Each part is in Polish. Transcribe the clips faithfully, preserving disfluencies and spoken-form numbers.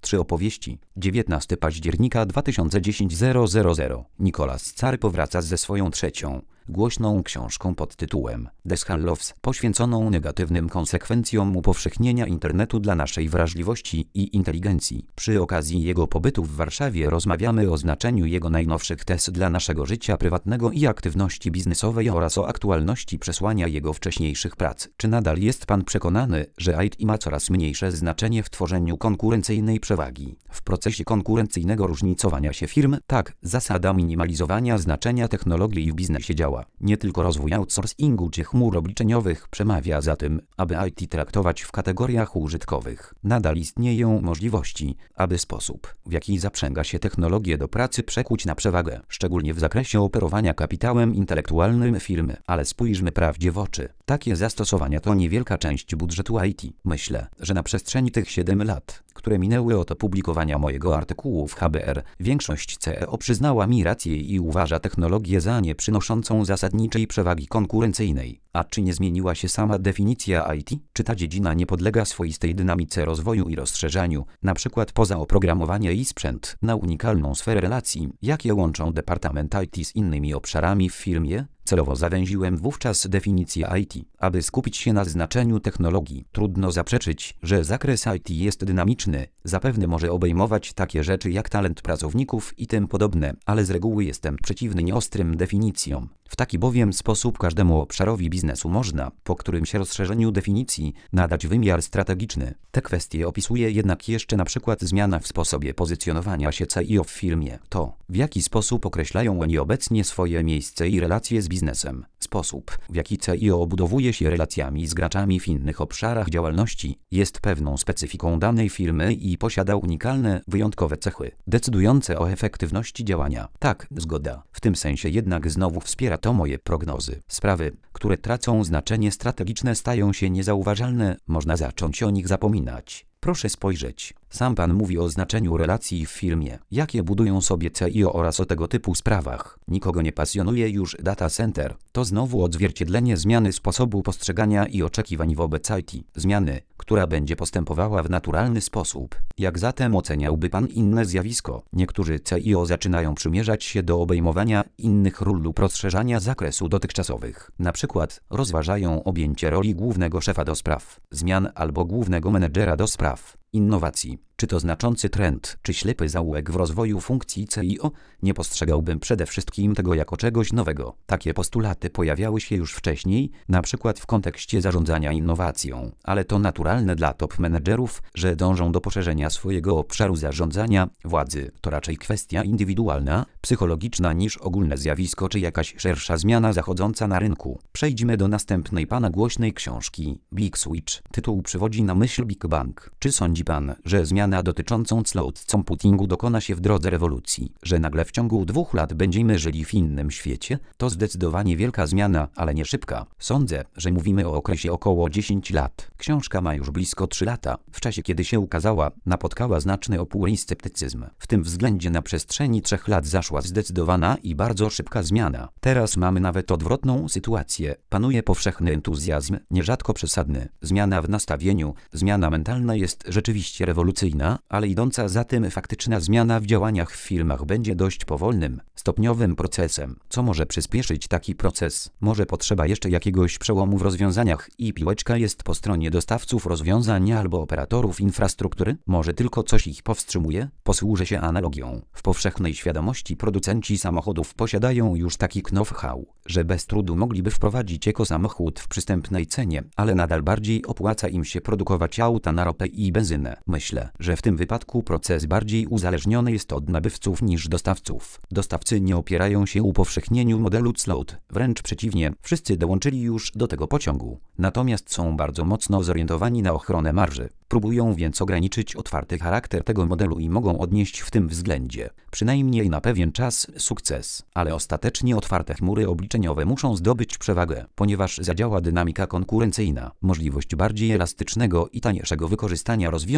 Trzy opowieści. dziewiętnastego października dwa tysiące dziesiątego. Nicholas Carr powraca ze swoją trzecią, głośną książką pod tytułem The Shallows, poświęconą negatywnym konsekwencjom upowszechnienia internetu dla naszej wrażliwości i inteligencji. Przy okazji jego pobytu w Warszawie rozmawiamy o znaczeniu jego najnowszych tez dla naszego życia prywatnego i aktywności biznesowej oraz o aktualności przesłania jego wcześniejszych prac. Czy nadal jest pan przekonany, że I T ma coraz mniejsze znaczenie w tworzeniu konkurencyjnej przewagi w procesie konkurencyjnego różnicowania się firm? Tak, zasada minimalizowania znaczenia technologii w biznesie działa. Nie tylko rozwój outsourcingu czy chmur obliczeniowych przemawia za tym, aby I T traktować w kategoriach użytkowych. Nadal istnieją możliwości, aby sposób, w jaki zaprzęga się technologię do pracy, przekuć na przewagę, szczególnie w zakresie operowania kapitałem intelektualnym firmy. Ale spójrzmy prawdzie w oczy. Takie zastosowania to niewielka część budżetu I T. Myślę, że na przestrzeni tych siedmiu lat, które minęły od opublikowania mojego artykułu w H B R, większość C E O przyznała mi rację i uważa technologię za nie przynoszącą zasadniczej przewagi konkurencyjnej. A czy nie zmieniła się sama definicja I T? Czy ta dziedzina nie podlega swoistej dynamice rozwoju i rozszerzaniu, na przykład poza oprogramowanie i sprzęt, na unikalną sferę relacji, jakie łączą departament I T z innymi obszarami w firmie? Celowo zawęziłem wówczas definicję I T, aby skupić się na znaczeniu technologii. Trudno zaprzeczyć, że zakres I T jest dynamiczny, zapewne może obejmować takie rzeczy jak talent pracowników i tym podobne, ale z reguły jestem przeciwny nieostrym definicjom. W taki bowiem sposób każdemu obszarowi biznesu można, po którymś rozszerzeniu definicji, nadać wymiar strategiczny. Te kwestie opisuje jednak jeszcze na przykład zmiana w sposobie pozycjonowania się C E O w firmie. To, w jaki sposób określają oni obecnie swoje miejsce i relacje z biznesem. Sposób, w jaki C E O obudowuje się relacjami z graczami w innych obszarach działalności, jest pewną specyfiką danej firmy i posiada unikalne, wyjątkowe cechy, decydujące o efektywności działania. Tak, zgoda. W tym sensie jednak znowu wspiera to moje prognozy. Sprawy, które tracą znaczenie strategiczne, stają się niezauważalne, można zacząć o nich zapominać. Proszę spojrzeć. Sam pan mówi o znaczeniu relacji w firmie, jakie budują sobie C E O oraz o tego typu sprawach. Nikogo nie pasjonuje już data center. To znowu odzwierciedlenie zmiany sposobu postrzegania i oczekiwań wobec I T. Zmiany, która będzie postępowała w naturalny sposób. Jak zatem oceniałby pan inne zjawisko? Niektórzy C E O zaczynają przymierzać się do obejmowania innych ról lub rozszerzania zakresu dotychczasowych. Na przykład rozważają objęcie roli głównego szefa do spraw zmian albo głównego menedżera do spraw innowacji. Czy to znaczący trend, czy ślepy zaułek w rozwoju funkcji C E O? Nie postrzegałbym przede wszystkim tego jako czegoś nowego. Takie postulaty pojawiały się już wcześniej, na przykład w kontekście zarządzania innowacją. Ale to naturalne dla top menedżerów, że dążą do poszerzenia swojego obszaru zarządzania władzy. To raczej kwestia indywidualna, psychologiczna niż ogólne zjawisko czy jakaś szersza zmiana zachodząca na rynku. Przejdźmy do następnej pana głośnej książki, Big Switch. Tytuł przywodzi na myśl Big Bang. Czy sądzi pan, że zmiana dotyczącą cloud computingu dokona się w drodze rewolucji, że nagle w ciągu dwóch lat będziemy żyli w innym świecie? To zdecydowanie wielka zmiana, ale nie szybka. Sądzę, że mówimy o okresie około dziesięć lat. Książka ma już blisko trzy lata. W czasie, kiedy się ukazała, napotkała znaczny opór i sceptycyzm. W tym względzie na przestrzeni trzech lat zaszła zdecydowana i bardzo szybka zmiana. Teraz mamy nawet odwrotną sytuację. Panuje powszechny entuzjazm, nierzadko przesadny. Zmiana w nastawieniu, zmiana mentalna jest rzeczywiście rewolucyjna, ale idąca za tym faktyczna zmiana w działaniach w firmach będzie dość powolnym, stopniowym procesem. Co może przyspieszyć taki proces? Może potrzeba jeszcze jakiegoś przełomu w rozwiązaniach i piłeczka jest po stronie dostawców rozwiązań albo operatorów infrastruktury? Może tylko coś ich powstrzymuje? Posłużę się analogią. W powszechnej świadomości producenci samochodów posiadają już taki know-how, że bez trudu mogliby wprowadzić ekosamochód w przystępnej cenie, ale nadal bardziej opłaca im się produkować auta na ropę i benzynę. Myślę, że w tym wypadku proces bardziej uzależniony jest od nabywców niż dostawców. Dostawcy nie opierają się upowszechnieniu modelu cloud, wręcz przeciwnie, wszyscy dołączyli już do tego pociągu. Natomiast są bardzo mocno zorientowani na ochronę marży. Próbują więc ograniczyć otwarty charakter tego modelu i mogą odnieść w tym względzie, przynajmniej na pewien czas, sukces. Ale ostatecznie otwarte chmury obliczeniowe muszą zdobyć przewagę, ponieważ zadziała dynamika konkurencyjna, możliwość bardziej elastycznego i taniejszego wykorzystania rozwiązań.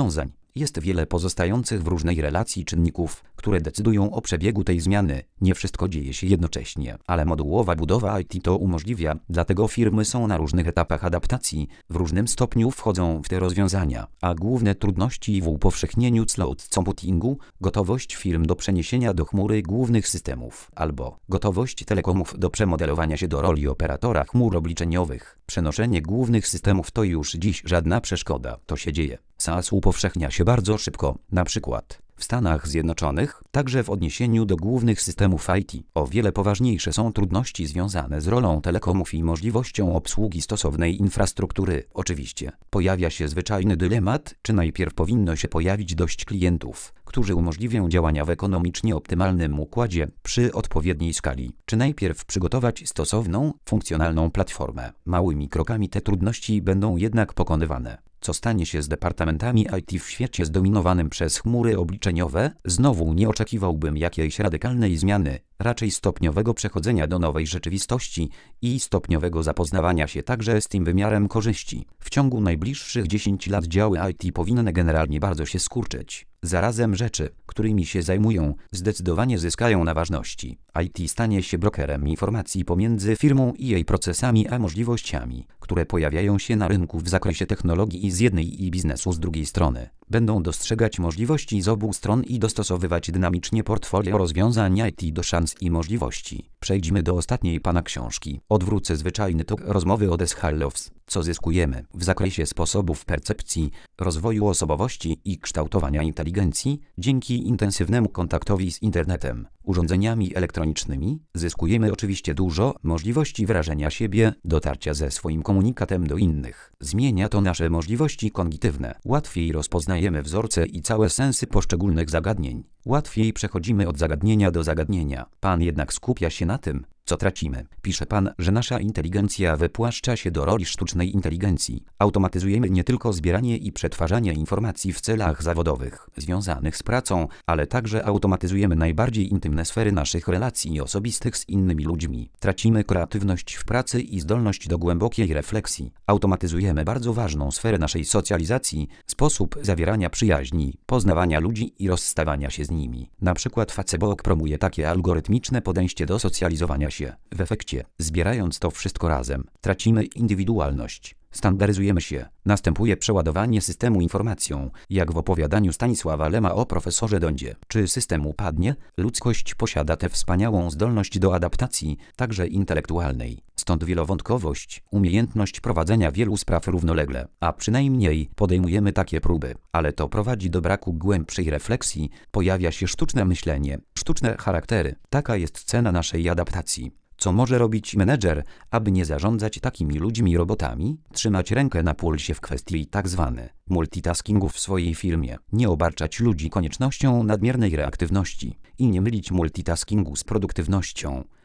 Jest wiele pozostających w różnej relacji czynników, które decydują o przebiegu tej zmiany. Nie wszystko dzieje się jednocześnie, ale modułowa budowa I T to umożliwia, dlatego firmy są na różnych etapach adaptacji, w różnym stopniu wchodzą w te rozwiązania, a główne trudności w upowszechnieniu cloud computingu, gotowość firm do przeniesienia do chmury głównych systemów, albo gotowość telekomów do przemodelowania się do roli operatora chmur obliczeniowych. Przenoszenie głównych systemów to już dziś żadna przeszkoda, to się dzieje. SaaS upowszechnia się bardzo szybko, na przykład w Stanach Zjednoczonych, także w odniesieniu do głównych systemów I T. O wiele poważniejsze są trudności związane z rolą telekomów i możliwością obsługi stosownej infrastruktury. Oczywiście, pojawia się zwyczajny dylemat, czy najpierw powinno się pojawić dość klientów, którzy umożliwią działania w ekonomicznie optymalnym układzie przy odpowiedniej skali, czy najpierw przygotować stosowną, funkcjonalną platformę. Małymi krokami te trudności będą jednak pokonywane. Co stanie się z departamentami I T w świecie zdominowanym przez chmury obliczeniowe? Znowu nie oczekiwałbym jakiejś radykalnej zmiany, raczej stopniowego przechodzenia do nowej rzeczywistości i stopniowego zapoznawania się także z tym wymiarem korzyści. W ciągu najbliższych dziesięciu lat działy I T powinny generalnie bardzo się skurczyć. Zarazem rzeczy, którymi się zajmują, zdecydowanie zyskają na ważności. I T stanie się brokerem informacji pomiędzy firmą i jej procesami a możliwościami, które pojawiają się na rynku w zakresie technologii z jednej i biznesu z drugiej strony. Będą dostrzegać możliwości z obu stron i dostosowywać dynamicznie portfolio rozwiązań I T do szans i możliwości. Przejdźmy do ostatniej pana książki. Odwrócę zwyczajny tok rozmowy o Deshallows. Co zyskujemy w zakresie sposobów percepcji, rozwoju osobowości i kształtowania inteligencji dzięki intensywnemu kontaktowi z internetem, urządzeniami elektronicznymi? Zyskujemy oczywiście dużo możliwości wyrażenia siebie, dotarcia ze swoim komunikatem do innych. Zmienia to nasze możliwości kognitywne. Łatwiej rozpoznajemy wzorce i całe sensy poszczególnych zagadnień. Łatwiej przechodzimy od zagadnienia do zagadnienia. Pan jednak skupia się na tym, co tracimy. Pisze pan, że nasza inteligencja wypłaszcza się do roli sztucznej inteligencji. Automatyzujemy nie tylko zbieranie i przetwarzanie informacji w celach zawodowych, związanych z pracą, ale także automatyzujemy najbardziej intymne sfery naszych relacji osobistych z innymi ludźmi. Tracimy kreatywność w pracy i zdolność do głębokiej refleksji. Automatyzujemy bardzo ważną sferę naszej socjalizacji, sposób zawierania przyjaźni, poznawania ludzi i rozstawania się z nimi. Na przykład Facebook promuje takie algorytmiczne podejście do socjalizowania się. W efekcie, zbierając to wszystko razem, tracimy indywidualność. Standaryzujemy się. Następuje przeładowanie systemu informacją, jak w opowiadaniu Stanisława Lema o profesorze Dondzie. Czy system upadnie? Ludzkość posiada tę wspaniałą zdolność do adaptacji, także intelektualnej. Stąd wielowątkowość, umiejętność prowadzenia wielu spraw równolegle, a przynajmniej podejmujemy takie próby. Ale to prowadzi do braku głębszej refleksji, pojawia się sztuczne myślenie, sztuczne charaktery. Taka jest cena naszej adaptacji. Co może robić menedżer, aby nie zarządzać takimi ludźmi robotami? Trzymać rękę na pulsie w kwestii tzw. multitaskingu w swojej firmie. Nie obarczać ludzi koniecznością nadmiernej reaktywności i nie mylić multitaskingu z produktywnością.